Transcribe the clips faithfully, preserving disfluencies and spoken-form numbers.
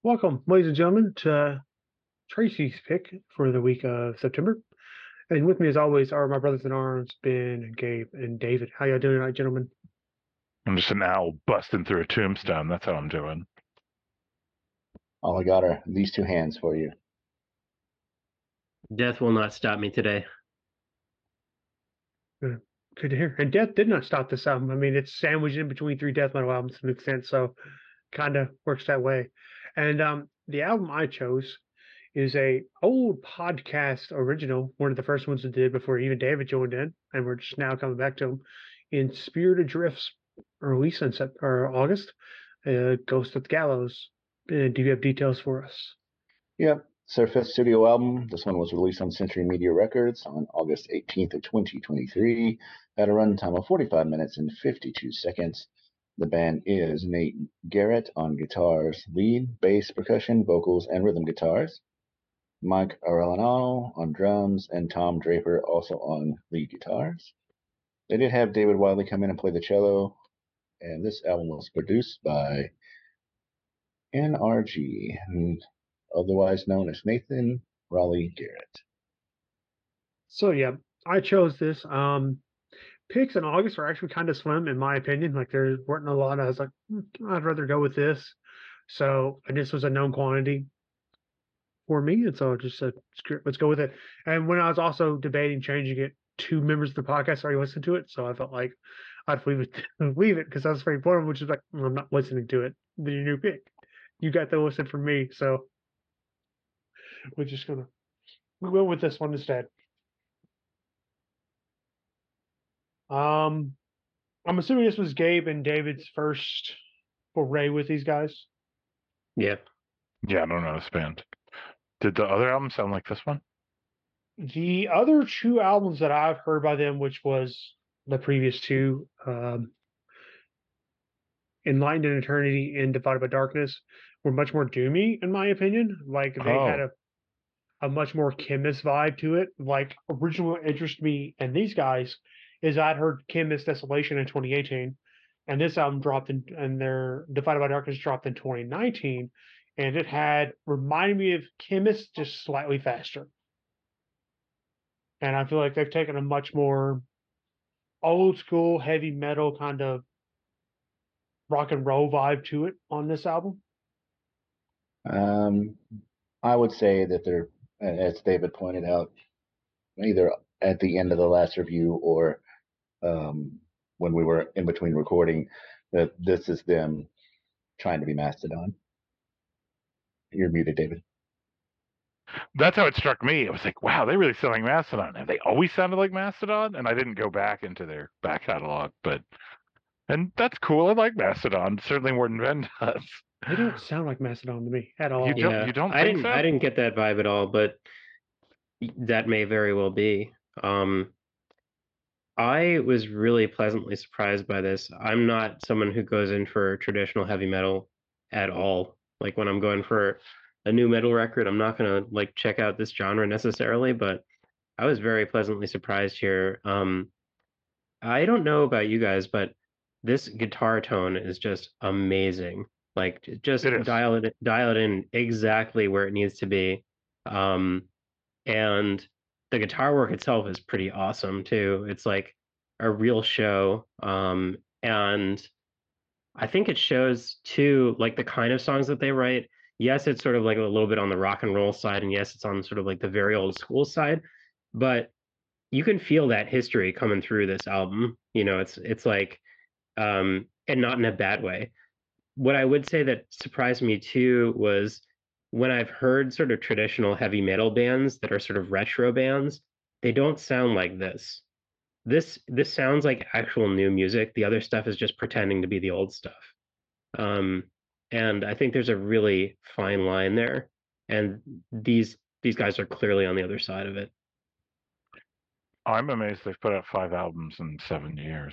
Welcome, ladies and gentlemen, to Tracy's pick for the week of September. And with me, as always, are my brothers in arms, Ben and Gabe and David. How y'all doing tonight, gentlemen? I'm just an owl busting through a tombstone. That's how I'm doing. All I got are these two hands for you. Death will not stop me today. Good to hear. And Death did not stop this album. I mean, it's sandwiched in between three death metal albums to an extent, so kind of works that way. And um, the album I chose is a old podcast original, one of the first ones we did before even David joined in, and we're just now coming back to him. In Spirit Adrift's release in Sep- or August, uh, Ghost of the Gallows. Uh, do you have details for us? Yep, it's their fifth studio album. This one was released on Century Media Records on August eighteenth of twenty twenty-three at a runtime of forty-five minutes and fifty-two seconds. The band is Nate Garrett on guitars, lead, bass, percussion, vocals, and rhythm guitars. Mike Arellano on drums, and Tom Draper also on lead guitars. They did have David Wiley come in and play the cello, and this album was produced by N R G, otherwise known as Nathan Raleigh Garrett. So yeah, I chose this. Um, picks in August are actually kind of slim, in my opinion. Like there weren't a lot. I was like, hmm, I'd rather go with this. So and this was a known quantity for me, and so I just said, let's go with it. And when I was also debating changing it, two members of the podcast already listened to it, so I felt like I'd leave it, leave it because I was afraid for him, which is like, I'm not listening to it. The new pick, you got to listen from me, so we're just gonna we went with this one instead. Um, I'm assuming this was Gabe and David's first foray with these guys. Yeah. Yeah, I don't know this band. Did the other album sound like this one? The other two albums that I've heard by them, which was the previous two, um, Enlightened in Eternity and Divided by Darkness, were much more doomy, in my opinion. Like they Oh. had a a much more Chemist vibe to it. Like original interest me in these guys is I'd heard Chemist Desolation in twenty eighteen, and this album dropped in, and their Divided by Darkness dropped in twenty nineteen, and it had reminded me of Chemist just slightly faster. And I feel like they've taken a much more old school heavy metal kind of rock and roll vibe to it on this album. Um, I would say that they're, as David pointed out, either at the end of the last review or um, when we were in between recording, that this is them trying to be Mastodon. You're muted, David. That's how it struck me. I was like, wow, they really sound like Mastodon. Have they always sounded like Mastodon? And I didn't go back into their back catalog, but and that's cool. I like Mastodon, certainly more than Ben does. They don't sound like Mastodon to me at all. You don't Yeah. you don't I think didn't so? I didn't get that vibe at all, but that may very well be. Um I was really pleasantly surprised by this. I'm not someone who goes in for traditional heavy metal at all. Like when I'm going for a new metal record, I'm not gonna like check out this genre necessarily, but I was very pleasantly surprised here. Um I don't know about you guys, but this guitar tone is just amazing. Like just It is. dial it dial it in exactly where it needs to be. Um, and the guitar work itself is pretty awesome too. It's like a real show. Um, and I think it shows too, like the kind of songs that they write. Yes, it's sort of like a little bit on the rock and roll side, and yes, it's on sort of like the very old school side, but you can feel that history coming through this album. You know, it's it's like um and not in a bad way. What I would say that surprised me too was when I've heard sort of traditional heavy metal bands that are sort of retro bands, they don't sound like this. This this sounds like actual new music. The other stuff is just pretending to be the old stuff. Um and I think there's a really fine line there. And these these guys are clearly on the other side of it. I'm amazed they've put out five albums in seven years.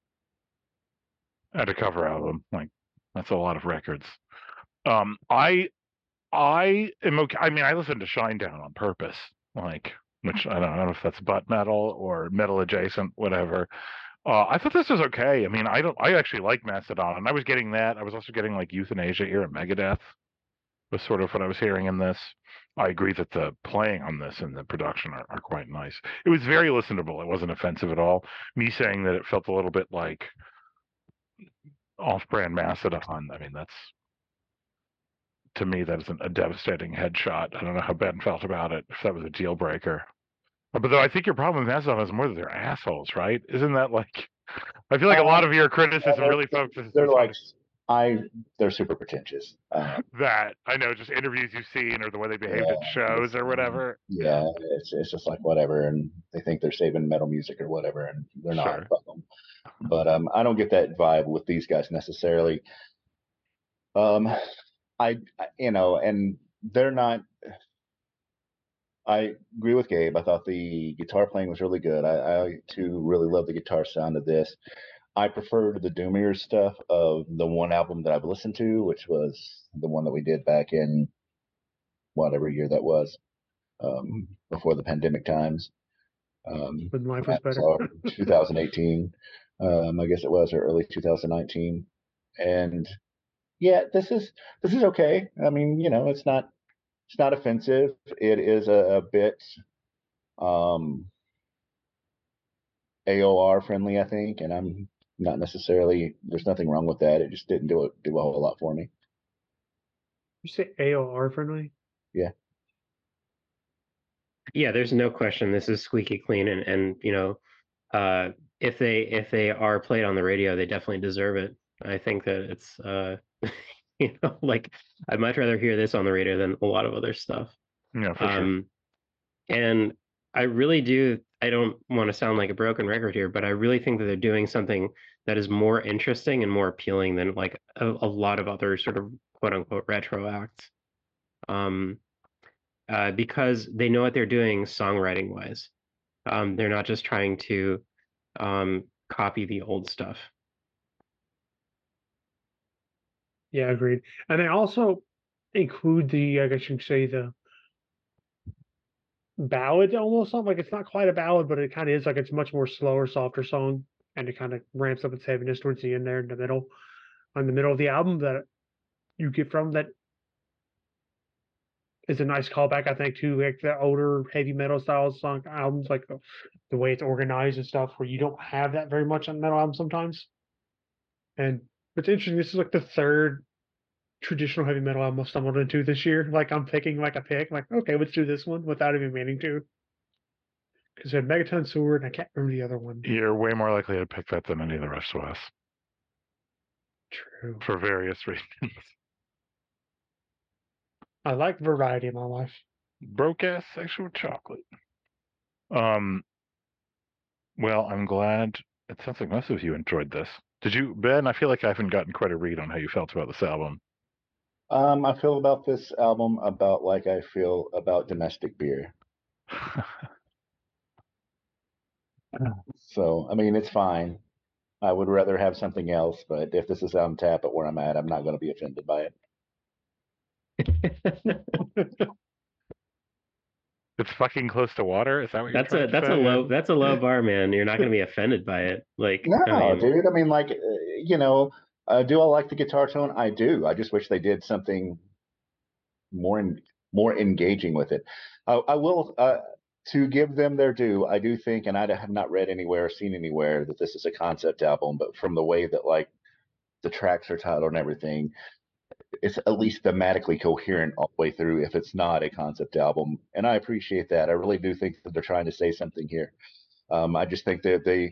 And a cover album. Like that's a lot of records. Um I I am okay. I mean, I listen to Shinedown on purpose, like, which I don't, I don't know if that's butt metal or metal adjacent, whatever. Uh, I thought this was okay. I mean, I don't. I actually like Mastodon, and I was getting that. I was also getting like Euthanasia era Megadeth. was sort of what I was hearing in this. I agree that the playing on this and the production are, are quite nice. It was very listenable. It wasn't offensive at all. Me saying that it felt a little bit like off-brand Mastodon. I mean, that's to me that isn't a devastating headshot. I don't know how Ben felt about it. If that was a deal breaker. But though I think your problem with Mastodon is more that they're assholes, right? Isn't that like? I feel like a lot of your criticism they're- really focuses They're on like, I, they're super pretentious. Uh, that. I know, just interviews you've seen or the way they behaved Yeah, at shows it's, or um, whatever. yeah, it's it's just like whatever, and they think they're saving metal music or whatever, and they're not. Sure. Fuck 'em. But um, I don't get that vibe with these guys necessarily. Um, I, I you know, and they're not. I agree with Gabe. I thought the guitar playing was really good. I, I too really love the guitar sound of this. I preferred the doomier stuff of the one album that I've listened to, which was the one that we did back in whatever year that was, um, before the pandemic times. Um, When life was better. so twenty eighteen, um, I guess it was, or early two thousand nineteen. And yeah, this is this is okay. I mean, you know, it's not it's not offensive. It is a, a bit um, A O R friendly, I think, and I'm not necessarily. There's nothing wrong with that. It just didn't do it do a whole lot for me. You say A O R friendly? Yeah. Yeah, there's no question this is squeaky clean, and and you know, uh, if they if they are played on the radio, they definitely deserve it. I think that it's uh, you know, like I'd much rather hear this on the radio than a lot of other stuff. Yeah, for sure. Um, and I really do. I don't want to sound like a broken record here, but I really think that they're doing something that is more interesting and more appealing than like a, a lot of other sort of quote unquote retro acts. Um, uh, because they know what they're doing songwriting wise. Um, they're not just trying to um, copy the old stuff. Yeah, agreed. And they also include the, I guess you could say, the ballad almost something like it's not quite a ballad, but it kind of is like it's a much more slower, softer song, and it kind of ramps up its heaviness towards the end there in the middle, on the middle of the album that you get from that is a nice callback, I think, to like the older heavy metal style song albums, like the, the way it's organized and stuff, where you don't have that very much on metal albums sometimes. And it's interesting. This is like the third traditional heavy metal album I've stumbled into this year. Like I'm picking like a pick, I'm like okay, let's do this one without even meaning to. Because we had Megaton Sword, and I can't remember the other one. You're way more likely to pick that than any of the rest of us True. for various reasons. I like variety in my life. Broke ass sexual chocolate. Um. Well, I'm glad. It sounds like most of you enjoyed this. Did you, Ben? I feel like I haven't gotten quite a read on how you felt about this album. Um, I feel about this album about like I feel about domestic beer. So I mean, it's fine. I would rather have something else, but if this is on tap at where I'm at, I'm not going to be offended by it. It's fucking close to water. Is that what you're That's trying a to that's say? a low that's a low bar, man. You're not going to be offended by it. Like No, I mean, dude. I mean, like, uh, you know, uh, do I like the guitar tone? I do. I just wish they did something more in, more engaging with it. Uh, I will, uh, to give them their due, I do think, and I have not read anywhere or seen anywhere that this is a concept album, but from the way that like the tracks are titled and everything, it's at least thematically coherent all the way through if it's not a concept album. And I appreciate that. I really do think that they're trying to say something here. Um, I just think that they,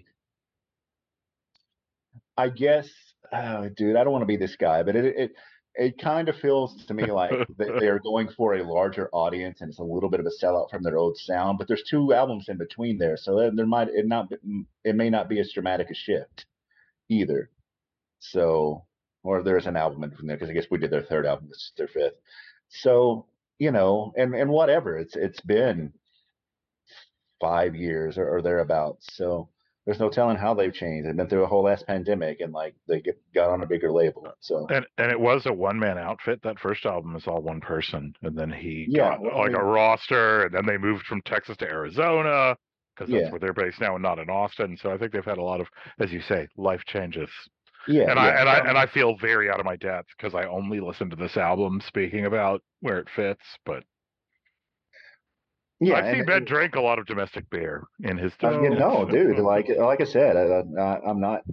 I guess, oh, dude, I don't want to be this guy, but it it it kind of feels to me like they, they are going for a larger audience, and it's a little bit of a sellout from their old sound. But there's two albums in between there, so there, there might it not it may not be as dramatic a shift either. So, or there's an album in between there because I guess we did their third album, this is their fifth. So you know, and and whatever, it's it's been five years or, or thereabouts. So there's no telling how they've changed. They've been through a whole ass pandemic, and like they get, got on a bigger label. So And and it was a one man outfit. That first album was all one person, and then he yeah, got well, I like mean, a roster, and then they moved from Texas to Arizona because that's yeah, where they're based now, and not in Austin. So I think they've had a lot of, as you say, life changes. Yeah, And I yeah. and I Um, and I feel very out of my depth because I only listen to this album speaking about where it fits. But yeah, I've and, seen Ben and drink a lot of domestic beer in his uh, you So, defense. know, dude, like like I said, I, I, I'm not.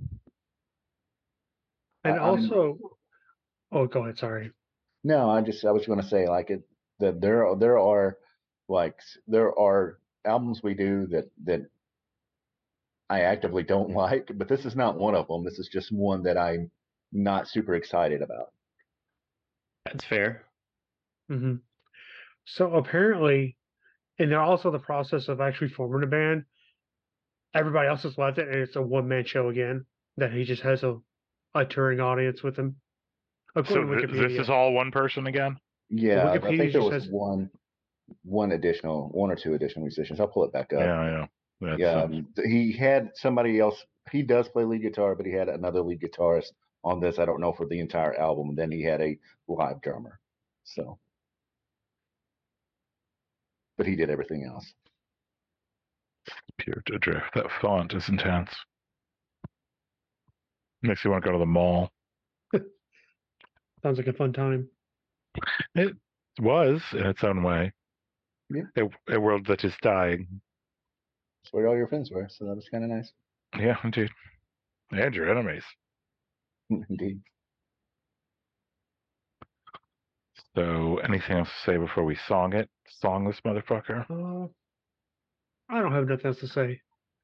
I, and I'm also, oh, go ahead. Sorry. no. I just I was going to say like it that there are- there are like s- there are albums we do that that I actively don't like, but this is not one of them. This is just one that I'm not super excited about. That's fair. hmm So apparently, and they're also the process of actually forming a band. Everybody else has left it, and it's a one man show again. That he just has a a touring audience with him, So according to th- this is Wikipedia. all one person again. Well, Yeah, I Wikipedia think there just was says one one additional one or two additional musicians. I'll pull it back up. Yeah, yeah. That's Yeah, uh, um, he had somebody else. He does play lead guitar, but he had another lead guitarist on this. I don't know for the entire album. And then he had a live drummer. So, but he did everything else. pure to drift. That font is intense. Makes you want to go to the mall. sounds like a fun time. It was in its own way Yeah, a, a world that is dying. that's where all your friends were. So that was kind of nice. Yeah, indeed. And your enemies. Indeed. So, anything else to say before we song it? Song this motherfucker? Uh, I don't have nothing else to say.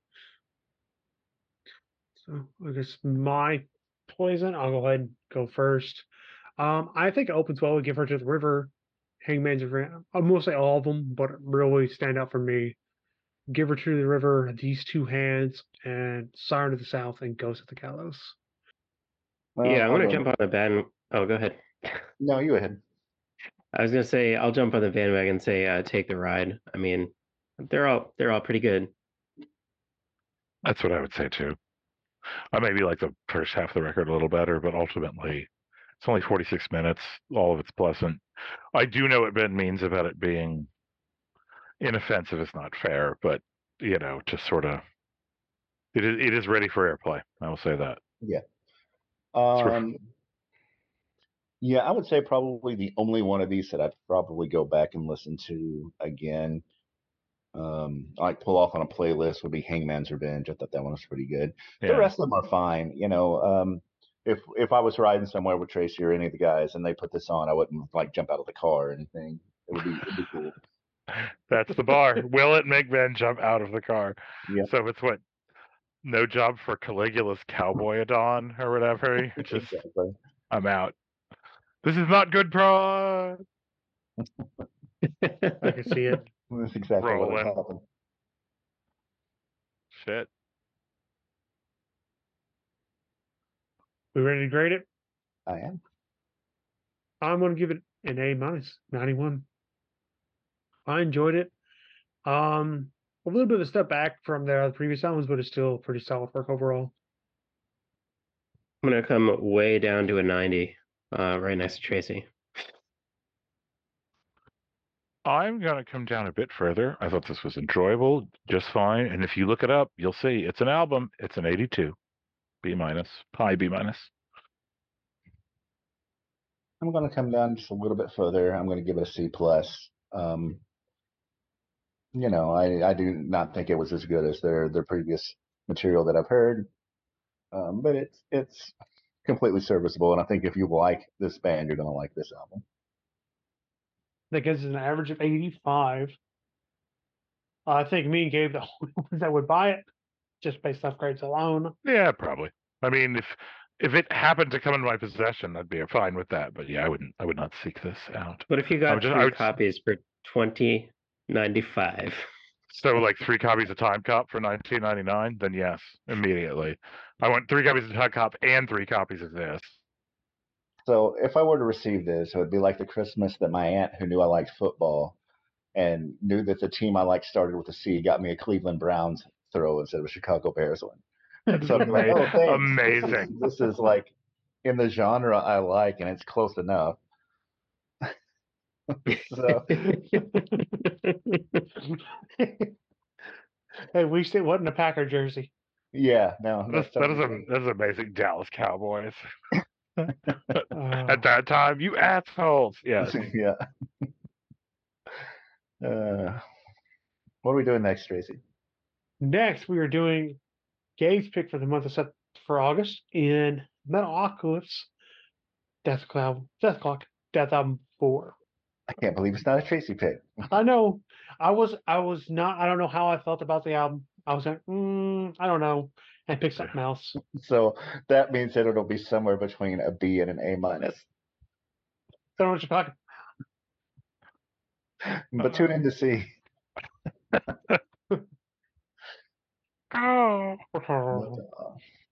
So I guess my poison. I'll go ahead and go first. Um, I think it opens well with Give Her to the River, Hangman's Rant. I'm gonna say all of them, but really stand out for me. Give Her to the River, These Two Hands, and Siren of the South, and Ghost of the Gallows. Yeah, Well, I'm I'll gonna go. jump on the band. Oh, go ahead. No, you ahead. I was gonna say I'll jump on the bandwagon and say uh, Take the Ride. I mean, they're all they're all pretty good. That's what I would say too. I maybe like the first half of the record a little better, but ultimately it's only forty-six minutes. All of it's pleasant. I do know what Ben means about it being inoffensive is not fair, but you know, just sort of it is it is ready for airplay. I will say that. Yeah. It's ref- Um. Yeah, I would say probably the only one of these that I'd probably go back and listen to again. Um, like pull off on a playlist would be Hangman's Revenge. I thought that one was pretty good. The yeah. rest of them are fine. You know, um, if if I was riding somewhere with Tracy or any of the guys and they put this on, I wouldn't like jump out of the car or anything. It would be it'd be cool. That's the bar. Will it make Ben jump out of the car? Yeah, So it's what no job for Caligula's cowboy Adon or whatever. Just exactly. I'm out. This is not good prod. I can see it. That's exactly what would Rolling. happen. Shit. We ready to grade it? I am. I'm gonna give it an A minus, ninety-one. I enjoyed it. Um, a little bit of a step back from the previous albums, but it's still pretty solid work overall. I'm gonna come way down to a ninety, uh, right next to Tracy. I'm gonna come down a bit further. I thought this was enjoyable, just fine. And if you look it up, you'll see it's an album. It's an eighty-two, B minus, high B minus. I'm going to come down just a little bit further. I'm going to give it a C plus. Um, you know, I I do not think it was as good as their their previous material that I've heard. Um, but it's it's completely serviceable, and I think if you like this band, you're gonna like this album. That gives us an average of eighty-five. Uh, I think me and Gabe, the only ones that would buy it, just based off grades alone. Yeah, probably. I mean, if if it happened to come in my possession, I'd be fine with that. But yeah, I wouldn't. I would not seek this out. What if you I got would just. I three would. copies for twenty ninety-five? So like three copies of Time Cop for nineteen ninety-nine. Then yes, immediately. I want three copies of Time Cop and three copies of this. So if I were to receive this, it would be like the Christmas that my aunt, who knew I liked football and knew that the team I liked started with a C, got me a Cleveland Browns throw instead of a Chicago Bears one. So I'd be like, oh, thanks. This is, Amazing. this is like in the genre I like, and it's close enough. So At least it wasn't a Packer jersey. Yeah, no, That's, that's that totally is a true. that's amazing. Dallas Cowboys. Uh, At that time, you assholes. Yes. Yeah. Uh, what are we doing next, Tracy? next, we are doing Gabe's pick for the month of Sep- for August in Metalocalypse, Death Cloud, Death Clock, Death Album four. I can't believe it's not a Tracy pick. I know. I was I was not. I don't know how I felt about the album. I was like, mm, I don't know, and pick something else. So that means that it'll be somewhere between a B and an A minus. Don't know what you're talking. But tune in to see. Oh. But, uh,